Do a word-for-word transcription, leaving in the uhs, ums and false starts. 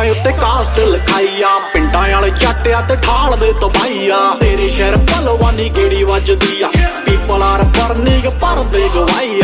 ਨੋਟਾਂ ਉੱਤੇ ਕਾਸਟ ਲਿਖਾਈ ਆ, ਪਿੰਡਾਂ ਵਾਲੇ ਚੱਟਿਆ ਤੇ ਠਾਲ ਦੇ ਤਬਾਈ ਆ। ਤੇਰੇ ਸ਼ਹਿਰ ਭਲਵਾਨੀ ਗੇੜੀ ਵੱਜਦੀ ਆ, ਪੀਪਲ ਆਰ ਬਰਨਿੰਗ ਭਰਦੇ ਗਵਾਈ